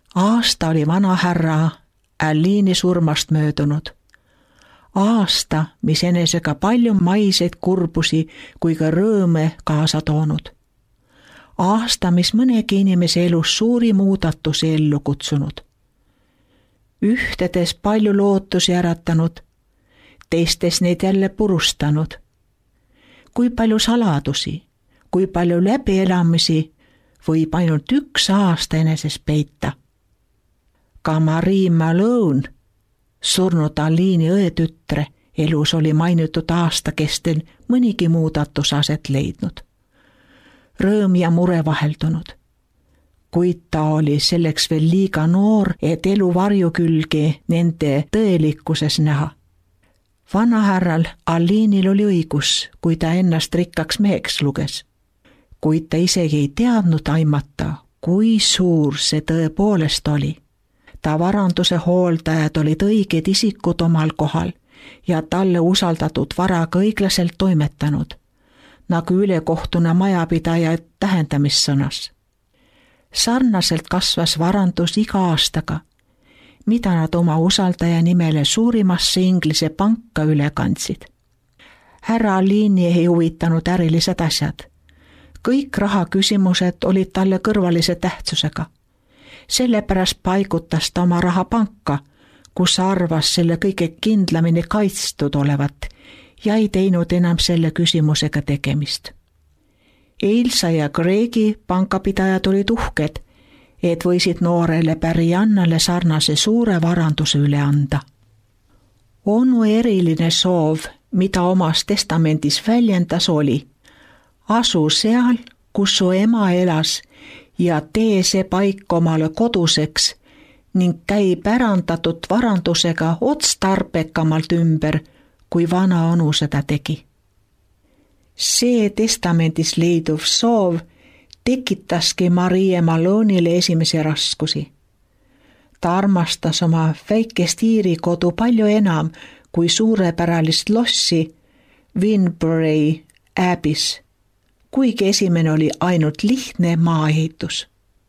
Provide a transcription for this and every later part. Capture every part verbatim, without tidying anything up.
Aasta oli vanahärra Alliini surmast möödunud. Aasta, mis enesega palju maiseid kurbusi kui ka rõõme kaasa toonud. Aasta, mis mõnegi inimese elus suuri muudatusi ellu kutsunud. Ühtedes palju lootusi äratanud, teistes neid jälle purustanud. Kui palju saladusi, kui palju läbielamisi võib ainult üks aasta eneses peita. Ka Marie Malone, surnud Alliini õetütre, elus oli mainitud aasta kestel mõnigi muudatus aset leidnud. Rõõm ja mure vaheldunud, kuid ta oli selleks veel liiga noor, et elu varjukülgi nende tõelikkuses näha. Vanahärral Alliinil oli õigus, kui ta ennast rikkaks meheks luges, kuid ta isegi ei teadnud aimata, kui suur see tõepoolest oli. Ta varanduse hooldajad olid õiged isikud omal kohal ja talle usaldatud varaga õiglaselt toimetanud, nagu ülekohtune majapidaja tähendamissõnas. Sarnaselt kasvas varandus iga aastaga, mida nad oma usaldaja nimele suurimasse Inglise panka üle kandsid. Härra Alliini ei huvitanud ärilised asjad. Kõik rahaküsimused olid talle kõrvalise tähtsusega. Sellepärast paigutas ta oma raha panka, kus arvas selle kõige kindlamini kaitstud olevat ja ei teinud enam selle küsimusega tegemist. Eilsa ja Craigie pankapidajad olid uhked, et võisid noorele pärijannale sarnase suure varanduse üle anda. Onu eriline soov, mida omas testamendis väljendas, oli asu seal, kus su ema elas ja tee see paik omale koduseks ning käi pärandatud varandusega otstarbekamalt ümber, kui vana onu seda tegi. See testamendis leiduv soov tekitaski Marie Malone'ile esimesi raskusi. Ta armastas oma väikest Iiri kodu palju enam kui suurepäralist lossi Winbury Abbey's, kuigi esimene oli ainult lihtne maaehitus.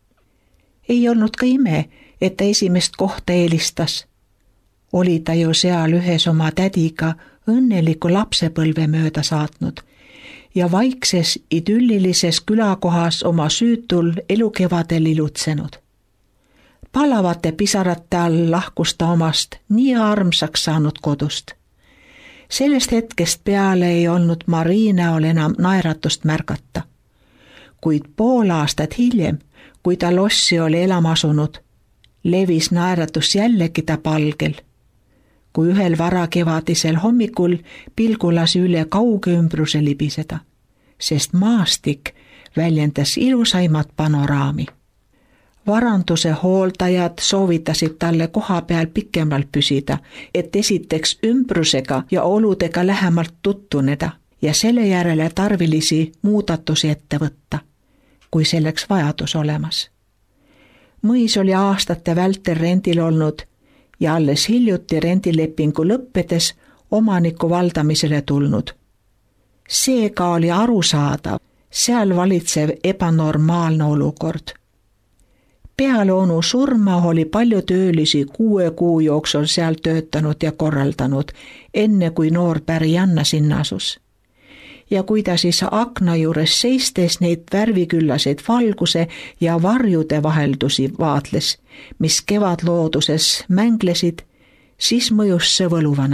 Ei olnud ka ime, et ta esimest kohta eelistas. Oli ta ju seal ühes oma tädiga õnneliku lapsepõlve mööda saatnud ja vaikses idüllilises külakohas oma süütul elukevadel ilutsenud. Palavate pisarate all lahkus ta omast nii armsaks saanud kodust. Sellest hetkest peale ei olnud Marie näol enam naeratust märgata. Kuid pool aastat hiljem, kui ta lossi oli elama asunud, levis naeratus jällegi ta palgel. Kui ühel varakevadisel hommikul pilgulas üle kauge ümbruse libiseda, sest maastik väljendas ilusaimat panoraami. Varanduse hooldajad soovitasid talle koha peal pikemalt püsida, et esiteks ümbrusega ja oludega lähemalt tuttuneda ja selle järele tarvilisi muudatusi ette võtta, kui selleks vajadus olemas. Mõis oli aastate vältel rendil olnud ja alles hiljuti rendilepingu lõppedes omaniku valdamisele tulnud. Seega oli arusaadav seal valitsev ebanormaalne olukord. Peale onu surma oli palju töölisi kuue kuu jooksul seal töötanud ja korraldanud, enne kui noor pärijanna sinna asus. Ja kui ta siis akna juures seistes neid värviküllaseid valguse ja varjude vaheldusi vaatles, mis kevadlooduses mänglesid, siis mõjus see võluvana.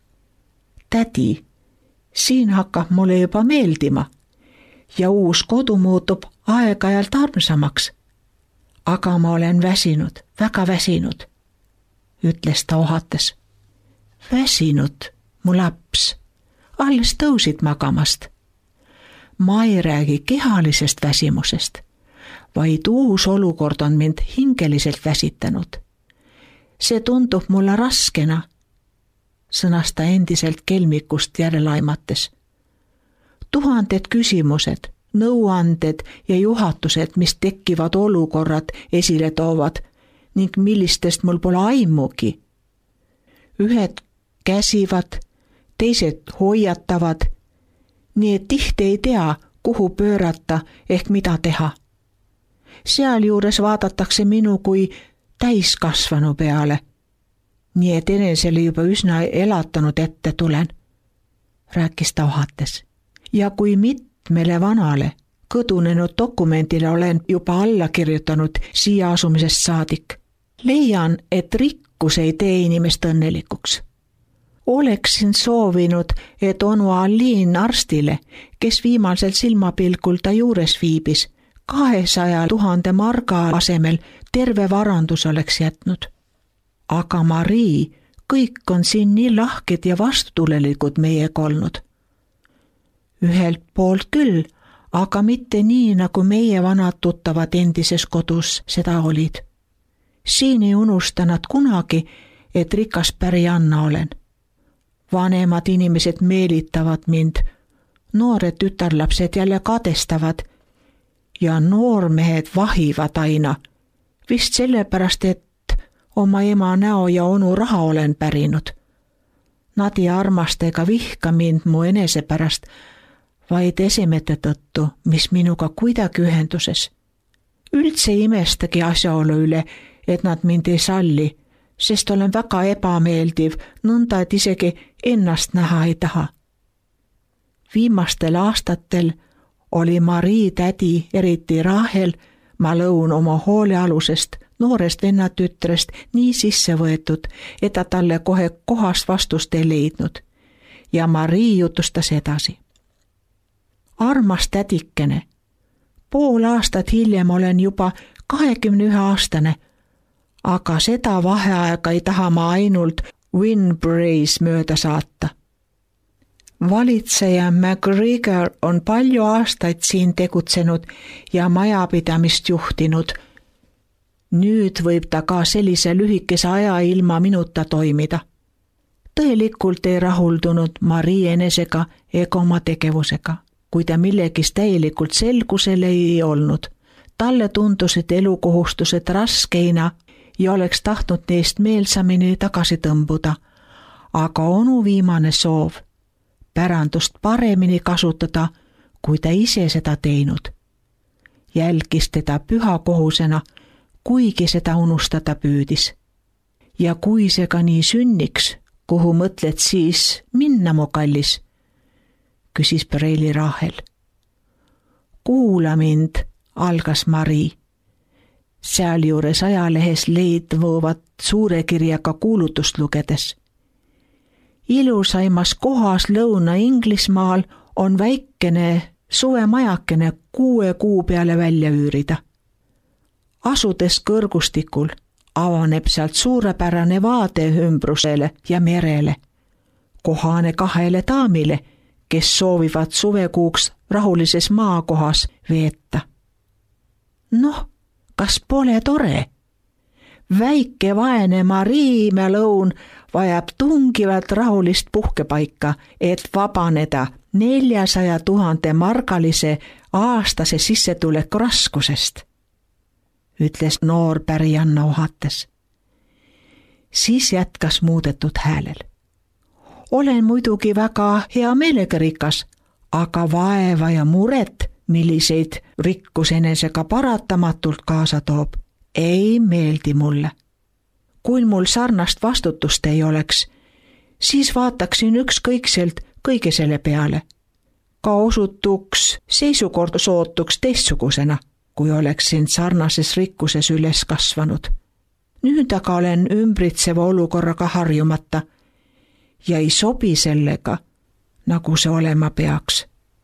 Tädi, siin hakkab mulle juba meeldima ja uus kodu muutub aeg-ajalt armsamaks. Aga ma olen väsinud, väga väsinud, ütles ta ohates. Väsinud, mu laps, alles tõusid magamast. Ma ei räägi kehalisest väsimusest, vaid uus olukord on mind hingeliselt väsitanud. See tundub mulle raskena, sõnas ta endiselt kelmikust järele aimates. Tuhanded küsimused, nõuanded ja juhatused, mis tekkivad olukorrad esile toovad ning millistest mul pole aimugi. Ühed käsivad, teised hoiatavad, nii et tihti ei tea, kuhu pöörata ehk mida teha. Sealjuures vaadatakse minu kui täiskasvanu peale. Nii et enesele juba üsna elatanud ette tulen, rääkis ta ohates. Ja kui mitmele vanale kõdunenud dokumendile olen juba alla kirjutanud siia asumisest saadik, leian, et rikkus ei tee inimest õnnelikuks. Oleksin soovinud, et onu Aliin arstile, kes viimasel silmapilgul ta juures viibis, kahesaja tuhande marga asemel terve varandus oleks jätnud. Aga Marii, kõik on siin nii lahked ja vastutulelikud meiega olnud. Ühelt poolt küll, aga mitte nii, nagu meie vanad tuttavad endises kodus seda olid. Siin ei unusta nad kunagi, et rikas pärianna olen. Vanemad inimesed meelitavad mind, noored tütarlapsed jälle kadestavad ja noormehed vahivad aina, vist sellepärast, et oma ema näo ja onu raha olen pärinud. Nad ei armasta ega vihka mind mu enese pärast, vaid esemete tõttu, mis minuga kuidagi ühenduses. Üldse ei imestagi asjaolu üle, et nad mind ei salli, sest olen väga ebameeldiv, nõnda et isegi ennast näha ei taha. Viimastel aastatel oli Marii tädi, eriti Rahel, ma lõun oma hoolealusest noorest vennatütrest nii sisse võetud, et ta talle kohe kohast vastust ei leidnud. Ja Marii jutustas edasi. Armas tädikene, pool aastat hiljem olen juba kahekümne ühe aastane, aga seda vaheaega ei taha ma ainult Winbrays mööda saata. Valitseja MacGregor on palju aastaid siin tegutsenud ja majapidamist juhtinud. Nüüd võib ta ka sellise lühikese aja ilma minuta toimida. Tõelikult ei rahuldunud Marii enesega ega oma tegevusega, kui ta millegis täielikult selgusele ei olnud. Talle tundusid elukohustused raskeina ja oleks tahtnud neist meelsamini tagasi tõmbuda, aga onu viimane soov pärandust paremini kasutada, kui ta ise seda teinud. Jälgis teda püha kohusena, kuigi seda unustada püüdis. Ja kui see ka nii sünniks, kuhu mõtled siis minna, mu kallis? Küsis Preili Rahel. Kuula mind, algas Marii. Sealjuures ajalehes leidvuvat suure kirjaga kuulutust lugedes. Ilusaimas kohas Lõuna-Inglismaal on väikene suvemajakene kuue kuu peale välja üürida. Asudes kõrgustikul avaneb sealt suurepärane vaade ümbrusele ja merele, kohane kahele daamile, kes soovivad suvekuuks rahulises maakohas veeta. Noh, kas pole tore? Väike vaene Marii Lõun vajab tungivat rahulist puhkepaika, et vabaneda neljasaja tuhande margalise aastase sissetuleku raskusest, ütles noor pärianna ohates. Siis jätkas muudetud häälel. Olen muidugi väga hea meelega rikas, aga vaeva ja muret, milliseid rikkus enesega paratamatult kaasa toob, ei meeldi mulle. Kui mul sarnast vastutust ei oleks, siis vaataksin ükskõikselt kõige selle peale. Ka osutuks seisukord sootuks teistsugusena, kui oleksin sarnases rikkuses üles kasvanud. Nüüd aga olen ümbritseva olukorraga harjumata ja ei sobi sellega, nagu see olema peaks.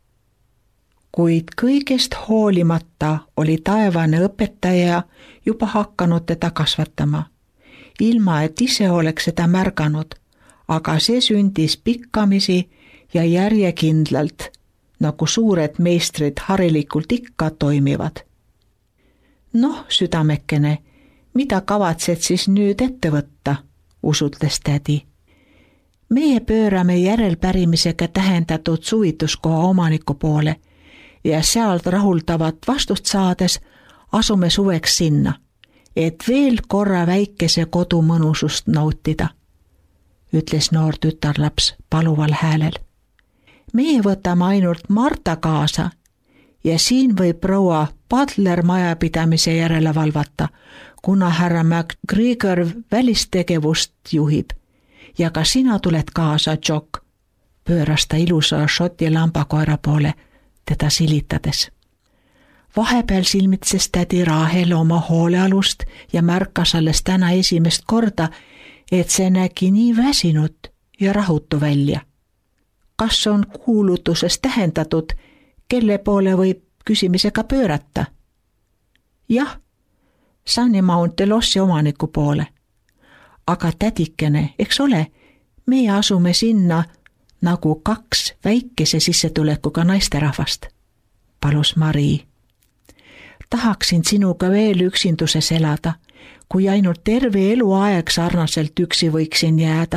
Kuid kõigest hoolimata oli taevane õpetaja juba hakanud teda kasvatama, ilma et ise oleks seda märganud, aga see sündis pikkamisi ja järjekindlalt, nagu suured meistrid harilikult ikka toimivad. Noh, südamekene, mida kavatsed siis nüüd ette võtta, usutles tädi. Meie pöörame järelpärimisega tähendatud suvituskoha omaniku poole ja sealt rahuldavat vastust saades asume suveks sinna, et veel korra väikese kodu mõnusust nautida, ütles noor tütarlaps paluval häälel. Meie võtame ainult Marta kaasa ja siin võib proua Butler majapidamise järele valvata, kuna härra MacGregor välistegevust juhib. Ja ka sina tuled kaasa, Jock, pööras ta ilusa šoti lambakoera poole, teda silitades. Vahepeal silmitses tädi Rahel oma hoolealust ja märkas alles täna esimest korda, et see nägi nii väsinud ja rahutu välja. Kas on kuulutuses tähendatud, kelle poole võib küsimisega pöörata? Jah, Sunny Mountain Lossi omaniku poole. Aga tädikene, eks ole, meie asume sinna nagu kaks väikese sissetulekuga naisterahvast, palus Marii. Tahaksin sinuga veel üksinduses elada, kui ainult terve eluaeg sarnaselt üksi võiksin jääda.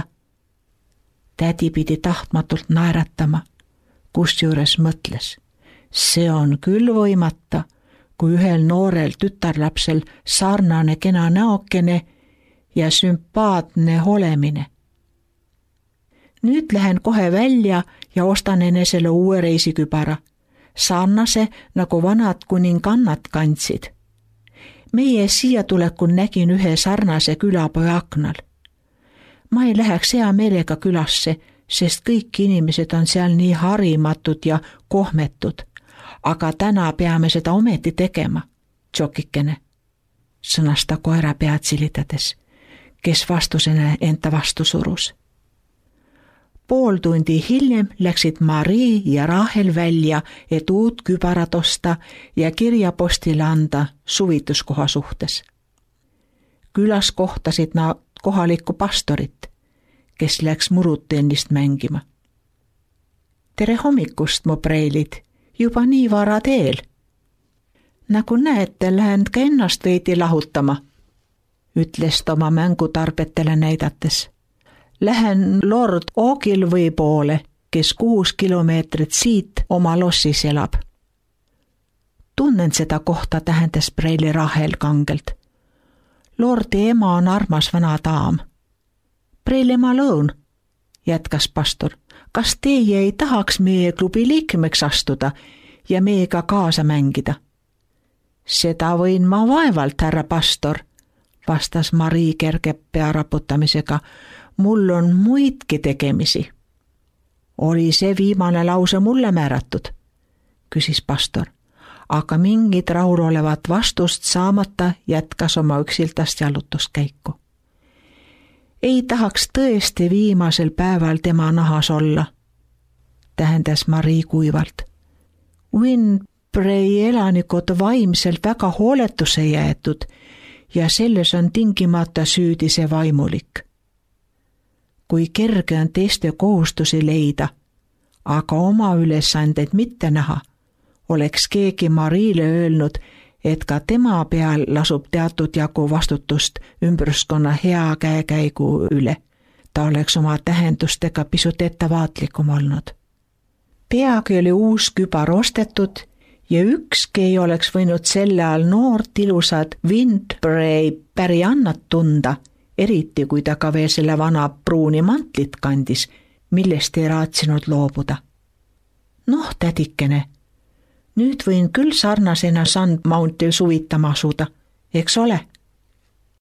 Tädi pidi tahtmatult naeratama, kusjuures mõtles. See on küll võimata, kui ühel noorel tütarlapsel sarnane kena näokene ja sümpaatne olemine. Nüüd lähen kohe välja ja ostan enesele uue reisikübara, sarnase nagu vanad kuningannad kandsid. Meie siia tulekul nägin ühe sarnase külapoja aknal. Ma ei läheks hea meelega külasse, sest kõik inimesed on seal nii harimatud ja kohmetud, aga täna peame seda ometi tegema, Jockikene, sõnas ta koera pead silitades, kes vastusena enda vastu surus. Pool tundi hiljem läksid Marii ja Rahel välja, et uut kübarat osta ja kirjapostile anda suvituskoha suhtes. Külas kohtasid nad kohalikku pastorit, kes läks murutennist mängima. Tere hommikust, mu preilid, juba nii vara teel. Nagu näete, lähen ka ennast veidi lahutama, ütles ta oma mängutarbetele näidates. Lähen Lord Ogilvy poole, kes kuus kilomeetrit siit oma lossis elab. Tunnen seda kohta, tähendas preili Rahel kangelt. Lordi ema on armas vana daam. Preili ma lõun, jätkas pastor. Kas teie ei tahaks meie klubi liikmeks astuda ja meiega kaasa mängida? Seda võin ma vaevalt, härra pastor, vastas Marii kerge pea raputamisega. Mul on muidki tegemisi. Oli see viimane lause mulle määratud, küsis pastor, aga mingit rahulolevat vastust saamata jätkas oma üksiltast jalutuskäiku. Ei tahaks tõesti viimasel päeval tema nahas olla, tähendas Marii kuivalt. Winbrae elanikud vaimselt väga hooletuse jäetud ja selles on tingimata süüdi see vaimulik. Kui kerge on teiste kohustusi leida, aga oma ülesandeid mitte näha, oleks keegi Mariile öelnud, et ka tema peal lasub teatud jagu vastutust ümbruskonna hea käekäigu üle. Ta oleks oma tähendustega pisut ettevaatlikum olnud. Peagi oli uus kübar ostetud ja ükski ei oleks võinud selle all noort ilusad Winbrae päriannat tunda, eriti kui ta ka veel selle vana pruuni mantlit kandis, millest ei raatsinud loobuda. Noh, tädikene, nüüd võin küll sarnasena Sun Mountain suvitama asuda, eks ole?